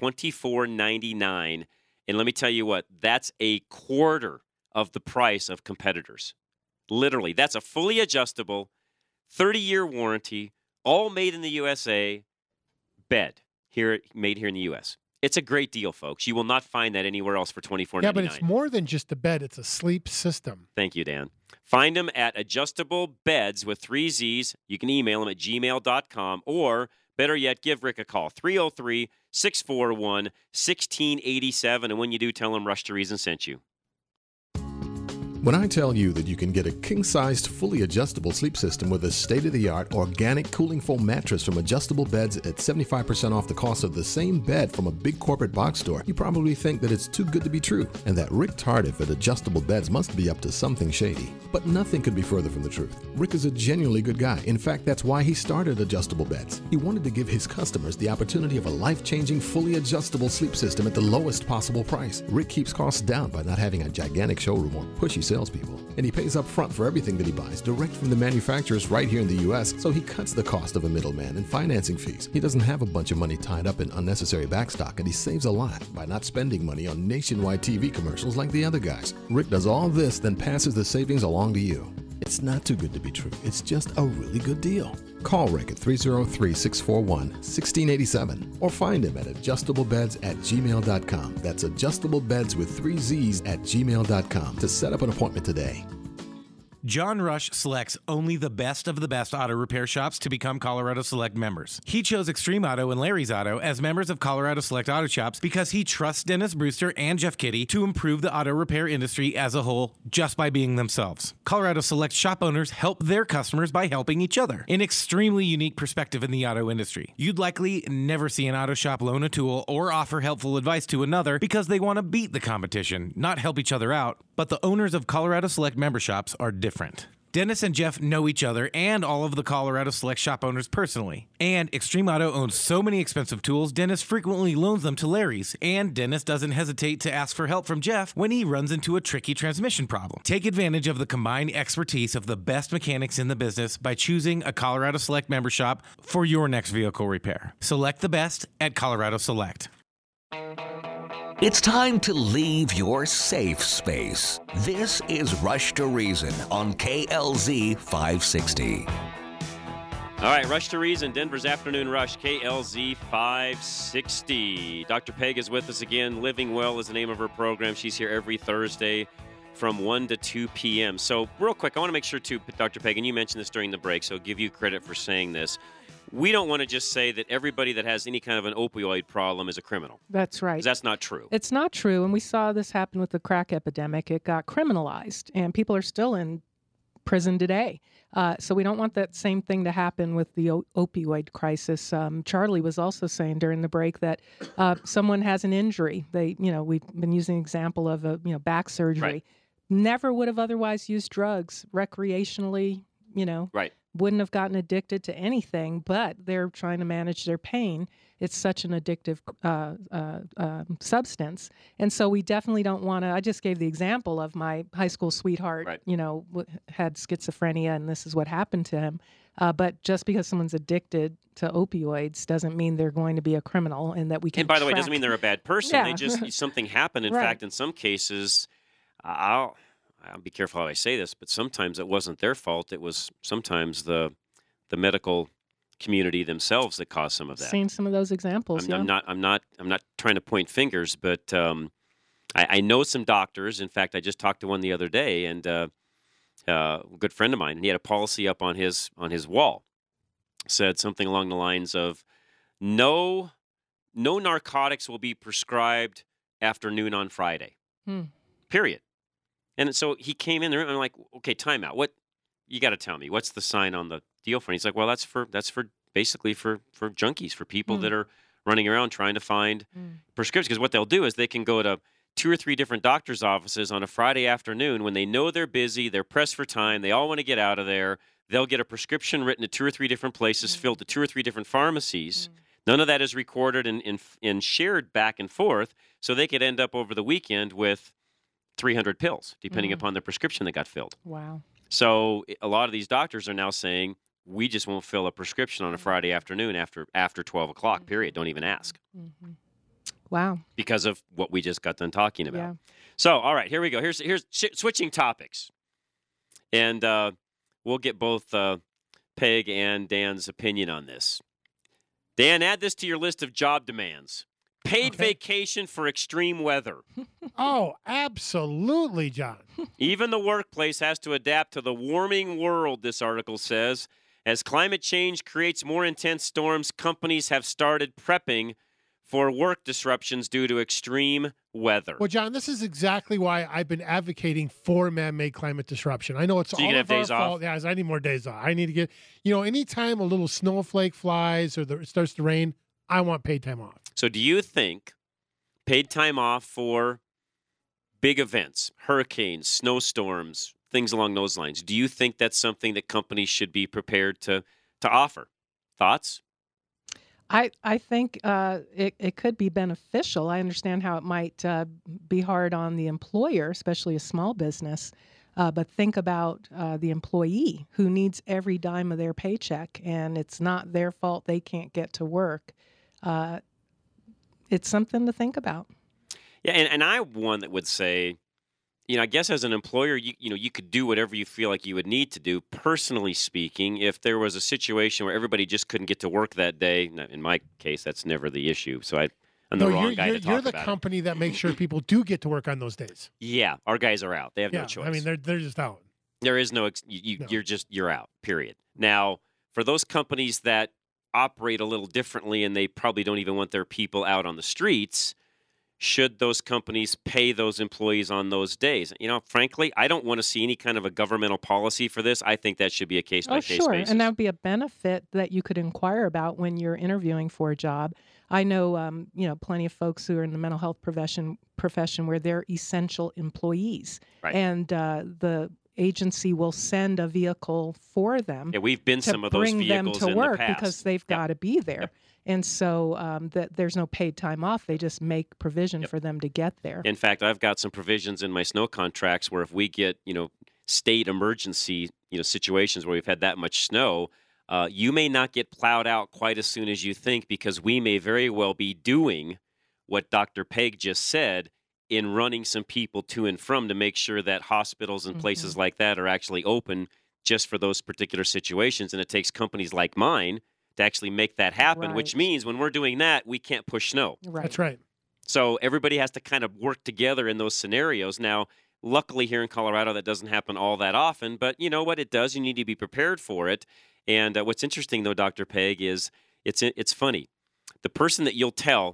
$24.99, and let me tell you what, that's a quarter of the price of competitors. Literally, that's a fully adjustable 30-year warranty, all made in the USA, bed made here in the U.S. It's a great deal, folks. You will not find that anywhere else for $24.99. Yeah, but it's more than just a bed. It's a sleep system. Thank you, Dan. Find them at Adjustable Beds with 3 Zs. You can email them at gmail.com, or better yet, give Rick a call, 303-641-1687. And when you do, tell him Rush to Reason sent you. When I tell you that you can get a king-sized, fully adjustable sleep system with a state-of-the-art organic cooling foam mattress from Adjustable Beds at 75% off the cost of the same bed from a big corporate box store, you probably think that it's too good to be true, and that Rick Tardif at Adjustable Beds must be up to something shady. But nothing could be further from the truth. Rick is a genuinely good guy. In fact, that's why he started Adjustable Beds. He wanted to give his customers the opportunity of a life-changing, fully adjustable sleep system at the lowest possible price. Rick keeps costs down by not having a gigantic showroom or pushy salespeople. And he pays up front for everything that he buys direct from the manufacturers right here in the U.S., so he cuts the cost of a middleman and financing fees. He doesn't have a bunch of money tied up in unnecessary backstock, and he saves a lot by not spending money on nationwide TV commercials like the other guys. Rick does all this, then passes the savings along to you. It's not too good to be true. It's just a really good deal. Call Rick at 303-641-1687 or find him at adjustablebeds@gmail.com. That's adjustablebeds with 3 Zs at gmail.com to set up an appointment today. John Rush selects only the best of the best auto repair shops to become Colorado Select members. He chose Extreme Auto and Larry's Auto as members of Colorado Select Auto Shops because he trusts Dennis Brewster and Jeff Kitty to improve the auto repair industry as a whole just by being themselves. Colorado Select shop owners help their customers by helping each other. An extremely unique perspective in the auto industry. You'd likely never see an auto shop loan a tool or offer helpful advice to another because they want to beat the competition, not help each other out. But the owners of Colorado Select member shops are different. Dennis and Jeff know each other and all of the Colorado Select shop owners personally. And Extreme Auto owns so many expensive tools, Dennis frequently loans them to Larry's. And Dennis doesn't hesitate to ask for help from Jeff when he runs into a tricky transmission problem. Take advantage of the combined expertise of the best mechanics in the business by choosing a Colorado Select member shop for your next vehicle repair. Select the best at Colorado Select. It's time to leave your safe space. This is Rush to Reason on KLZ 560. All right, Rush to Reason, Denver's Afternoon Rush, KLZ 560. Dr. Peg is with us again. Living Well is the name of her program. She's here every Thursday from 1 to 2 p.m. So real quick, I want to make sure, too, Dr. Peg, and you mentioned this during the break, so I'll give you credit for saying this. We don't want to just say that everybody that has any kind of an opioid problem is a criminal. That's right. 'Cause that's not true. It's not true. And we saw this happen with the crack epidemic. It got criminalized, and people are still in prison today. So we don't want that same thing to happen with the opioid crisis. Charlie was also saying during the break that someone has an injury. We've been using an example of back surgery. Right. Never would have otherwise used drugs recreationally, Right. wouldn't have gotten addicted to anything, but they're trying to manage their pain. It's such an addictive substance. And so we definitely don't want to. I just gave the example of my high school sweetheart, Right. Had schizophrenia, and this is what happened to him. But just because someone's addicted to opioids doesn't mean they're going to be a criminal, and that we can. And by the way, it track- doesn't mean they're a bad person. Yeah. They just, something happened. In Right. fact, in some cases, I'll be careful how I say this, but sometimes it wasn't their fault. It was sometimes the medical community themselves that caused some of that. Seen some of those examples. I'm not trying to point fingers, but I know some doctors. In fact, I just talked to one the other day, and a good friend of mine, and he had a policy up on his wall. Said something along the lines of, "No narcotics will be prescribed after noon on Friday." Period. And so he came in there, and I'm like, "Okay, time out. What? You got to tell me, what's the sign on the deal for?" And he's like, "Well, that's for basically for junkies, for people that are running around trying to find prescriptions. Because what they'll do is they can go to 2 or 3 different doctors' offices on a Friday afternoon when they know they're busy, they're pressed for time, they all want to get out of there. They'll get a prescription written at 2 or 3 different places, filled to 2 or 3 different pharmacies. None of that is recorded and shared back and forth, so they could end up over the weekend with 300 pills, depending upon the prescription that got filled. Wow. So a lot of these doctors are now saying, we just won't fill a prescription on a Friday afternoon after 12 o'clock, period. Don't even ask. Wow. Because of what we just got done talking about. Yeah. So, all right, here we go. Here's switching topics. And we'll get both Peg and Dan's opinion on this. Dan, add this to your list of job demands. Paid vacation for extreme weather. Oh, absolutely, John. Even the workplace has to adapt to the warming world, this article says. As climate change creates more intense storms, companies have started prepping for work disruptions due to extreme weather. Well, John, this is exactly why I've been advocating for man-made climate disruption. I know it's So you all can of have our days off? fault. Yeah, I need more days off. I need to get, anytime a little snowflake flies or it starts to rain, I want paid time off. So do you think paid time off for big events, hurricanes, snowstorms, things along those lines, do you think that's something that companies should be prepared to offer? Thoughts? I think it could be beneficial. I understand how it might be hard on the employer, especially a small business. But think about the employee who needs every dime of their paycheck, and it's not their fault they can't get to work. It's something to think about. Yeah, and I'm one that would say, I guess as an employer, you could do whatever you feel like you would need to do. Personally speaking, if there was a situation where everybody just couldn't get to work that day, in my case, that's never the issue. So I'm the wrong guy to talk You're the about company that makes sure people do get to work on those days. Yeah, our guys are out. They have no Yeah, choice. I mean, they're just out. There is no, you're out, period. Now, for those companies that operate a little differently and they probably don't even want their people out on the streets, should those companies pay those employees on those days? Frankly, I don't want to see any kind of a governmental policy for this. I think that should be a case-by-case basis. And that would be a benefit that you could inquire about when you're interviewing for a job. I know, plenty of folks who are in the mental health profession where they're essential employees. Right. And the agency will send a vehicle for them. Yeah, we've been some of those vehicles bring them to in work the past. because they've got to be there. Yep. And so that there's no paid time off. They just make provision for them to get there. In fact, I've got some provisions in my snow contracts where if we get, state emergency, situations where we've had that much snow, you may not get plowed out quite as soon as you think because we may very well be doing what Dr. Peg just said in running some people to and from to make sure that hospitals and places like that are actually open just for those particular situations. And it takes companies like mine to actually make that happen, which means when we're doing that, we can't push snow. Right. That's right. So everybody has to kind of work together in those scenarios. Now, luckily here in Colorado, that doesn't happen all that often, but you know what it does? You need to be prepared for it. And what's interesting, though, Dr. Peg, is it's funny. The person that you'll tell,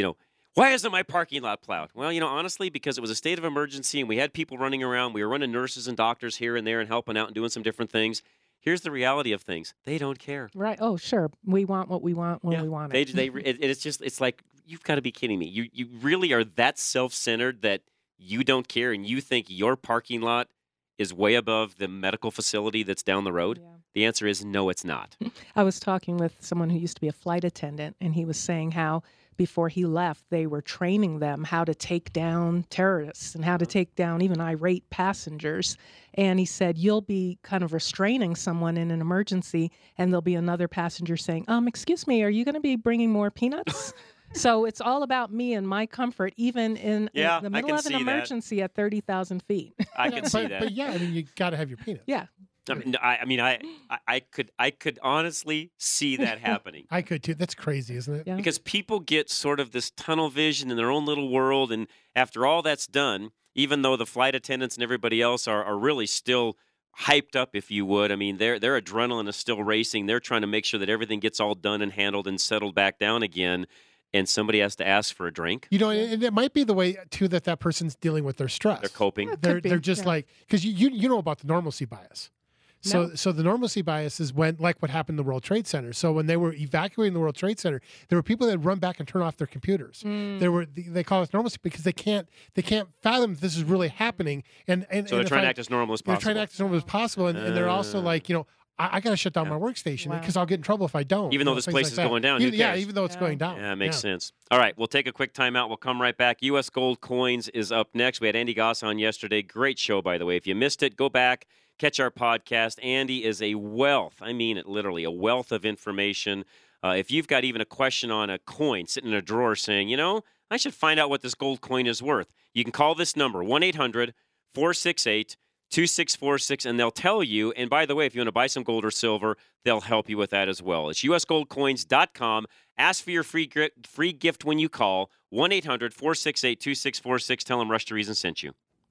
why isn't my parking lot plowed? Well, honestly, because it was a state of emergency and we had people running around. We were running nurses and doctors here and there and helping out and doing some different things. Here's the reality of things. They don't care. Right. Oh, sure. We want what we want when we want it. It's like, you've got to be kidding me. You really are that self-centered that you don't care and you think your parking lot is way above the medical facility that's down the road? Yeah. The answer is no, it's not. I was talking with someone who used to be a flight attendant, and he was saying how before he left, they were training them how to take down terrorists and how to take down even irate passengers. And he said, you'll be kind of restraining someone in an emergency, and there'll be another passenger saying, excuse me, are you going to be bringing more peanuts? So it's all about me and my comfort, even in the middle of an emergency at 30,000 feet. I can see that. But yeah, you got to have your peanuts. Yeah. I could honestly see that happening. I could too. That's crazy, isn't it? Yeah. Because people get sort of this tunnel vision in their own little world, and after all that's done, even though the flight attendants and everybody else are really still hyped up, if you would. I mean, their adrenaline is still racing. They're trying to make sure that everything gets all done and handled and settled back down again. And somebody has to ask for a drink. And it might be the way too that person's dealing with their stress. They're coping. They're just like, because you know about the normalcy bias. So the normalcy bias is when, like what happened in the World Trade Center. So when they were evacuating the World Trade Center, there were people that run back and turn off their computers. They call it normalcy because they can't fathom if this is really happening. And so they're trying to act as normal as possible. They're trying to act as normal as possible, and they're also like, I got to shut down my workstation because I'll get in trouble if I don't. Even though this place is going down. Even though it's going down. Yeah, it makes sense. All right, we'll take a quick timeout. We'll come right back. U.S. Gold Coins is up next. We had Andy Goss on yesterday. Great show, by the way. If you missed it, go back, catch our podcast. Andy is a wealth. I mean it literally, a wealth of information. If you've got even a question on a coin sitting in a drawer saying, I should find out what this gold coin is worth, you can call this number, 1-800-468-2646, and they'll tell you. And by the way, if you want to buy some gold or silver, they'll help you with that as well. It's usgoldcoins.com. Ask for your free gift when you call 1-800-468-2646. Tell them Rush to Reason sent you.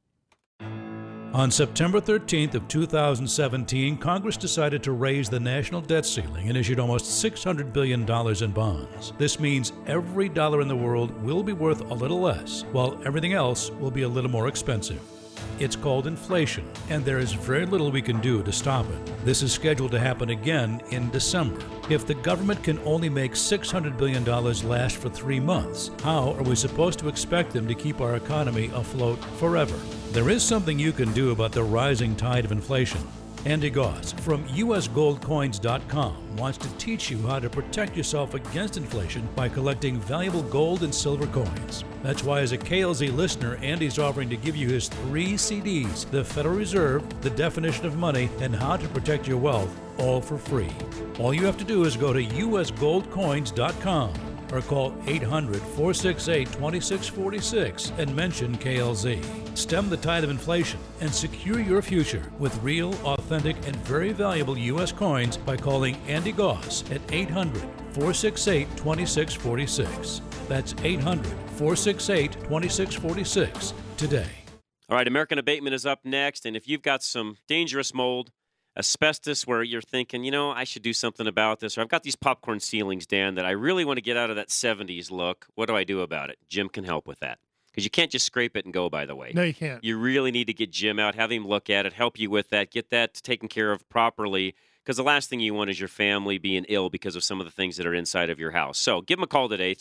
On September 13th of 2017, Congress decided to raise the national debt ceiling and issued almost $600 billion in bonds. This means every dollar in the world will be worth a little less, while everything else will be a little more expensive. It's called inflation, and there is very little we can do to stop it. This is scheduled to happen again in December. If the government can only make $600 billion last for 3 months, how are we supposed to expect them to keep our economy afloat forever? There is something you can do about the rising tide of inflation. Andy Goss from usgoldcoins.com wants to teach you how to protect yourself against inflation by collecting valuable gold and silver coins. That's why, as a KLZ listener, Andy's offering to give you his 3 CDs, The Federal Reserve, The Definition of Money, and How to Protect Your Wealth, all for free. All you have to do is go to usgoldcoins.com or call 800-468-2646 and mention KLZ. Stem the tide of inflation and secure your future with real, authentic, and very valuable U.S. coins by calling Andy Goss at 800-468-2646. That's 800-468-2646 today. All right, American Abatement is up next, and if you've got some dangerous mold, asbestos where you're thinking, I should do something about this, or I've got these popcorn ceilings, Dan, that I really want to get out of that 70s look, what do I do about it? Jim can help with that. Because you can't just scrape it and go, by the way. No, you can't. You really need to get Jim out, have him look at it, help you with that, get that taken care of properly, because the last thing you want is your family being ill because of some of the things that are inside of your house. So give them a call today,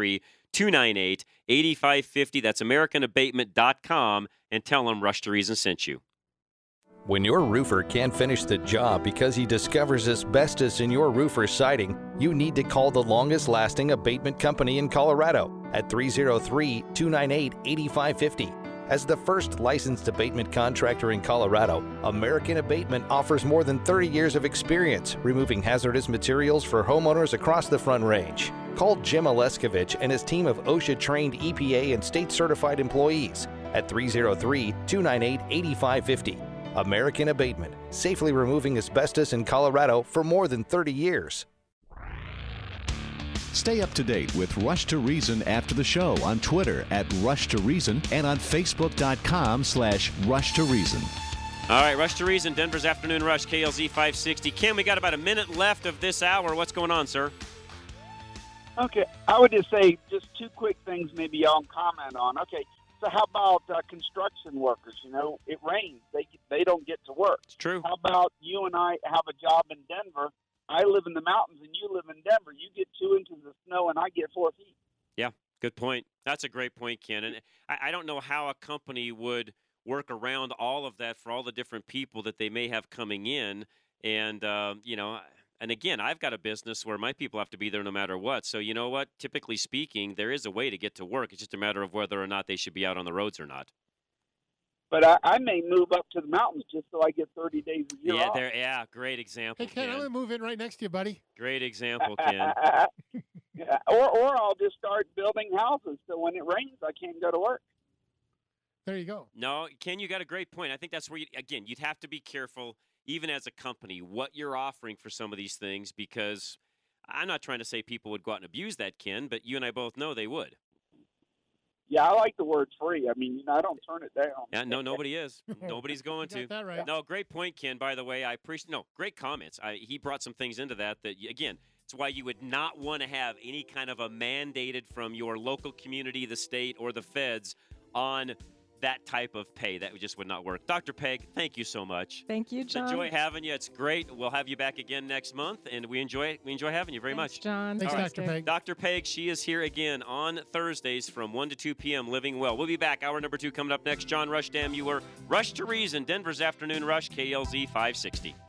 303-298-8550. That's AmericanAbatement.com, and tell them Rush to Reason sent you. When your roofer can't finish the job because he discovers asbestos in your roofer's siding, you need to call the longest-lasting abatement company in Colorado at 303-298-8550. As the first licensed abatement contractor in Colorado, American Abatement offers more than 30 years of experience removing hazardous materials for homeowners across the Front Range. Call Jim Oleskovich and his team of OSHA-trained EPA and state-certified employees at 303-298-8550. American Abatement, safely removing asbestos in Colorado for more than 30 years. Stay up to date with Rush to Reason after the show on Twitter at Rush to Reason and on Facebook.com/Rush to Reason. All right, Rush to Reason, Denver's Afternoon Rush, KLZ 560. Ken, we got about a minute left of this hour. What's going on, sir? Okay, I would just say just two quick things maybe y'all can comment on. Okay, so how about construction workers? It rains. They don't get to work. It's true. How about you and I have a job in Denver? I live in the mountains and you live in Denver. You get 2 inches of snow and I get 4 feet. Yeah, good point. That's a great point, Ken. And I don't know how a company would work around all of that for all the different people that they may have coming in. And, and again, I've got a business where my people have to be there no matter what. So you know what? Typically speaking, there is a way to get to work. It's just a matter of whether or not they should be out on the roads or not. But I may move up to the mountains just so I get 30 days a year off. Great example, Hey, Ken, I'm going to move in right next to you, buddy. Great example, Ken. Yeah, or I'll just start building houses so when it rains, I can't go to work. There you go. No, Ken, you got a great point. I think that's where, you'd have to be careful, even as a company, what you're offering for some of these things, because I'm not trying to say people would go out and abuse that, Ken, but you and I both know they would. Yeah, I like the word free. I mean, I don't turn it down. Yeah, no, nobody is. Nobody's going to. Got that right. No, great point, Ken, by the way. I appreciate great comments. He brought some things into that, again, it's why you would not want to have any kind of a mandated from your local community, the state, or the feds on that type of pay. That just would not work. Dr. Peg, thank you so much. Thank you, John. Enjoy having you. It's great. We'll have you back again next month, and we enjoy it. We enjoy having you very much. John. Thanks, Dr. Peg. Dr. Peg, she is here again on Thursdays from 1 to 2 p.m. Living Well. We'll be back. Hour number 2 coming up next. John Rushdam, you were Rush to Reason, Denver's Afternoon Rush, KLZ 560.